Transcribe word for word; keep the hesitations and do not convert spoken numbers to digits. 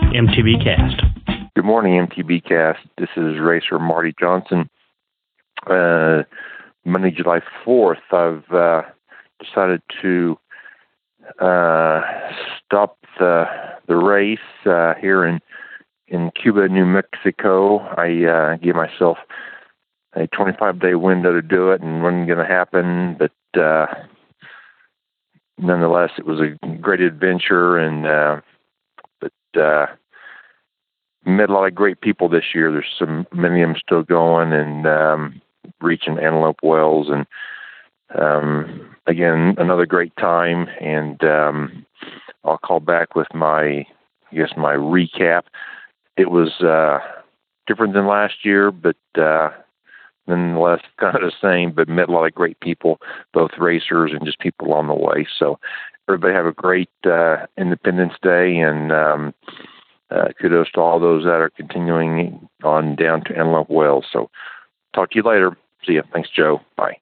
M T B Cast. Good morning, M T B Cast. This is racer Marty Johnson. Uh, Monday, July fourth, I've uh, decided to uh, stop the the race uh, here in in Cuba, New Mexico. I uh, gave myself a twenty-five day window to do it, and it wasn't going to happen. But uh, nonetheless, it was a great adventure, and uh, but uh, met a lot of great people this year. There's some many of them still going and um, reaching Antelope Wells, and um, again another great time. And um, I'll call back with my, I guess my recap. It was uh, different than last year, but uh, nonetheless kind of the same. But met a lot of great people, both racers and just people along the way. So everybody have a great uh, Independence Day, and um, uh, kudos to all those that are continuing on down to Antelope Wells. So talk to you later. See ya. Thanks, Joe. Bye.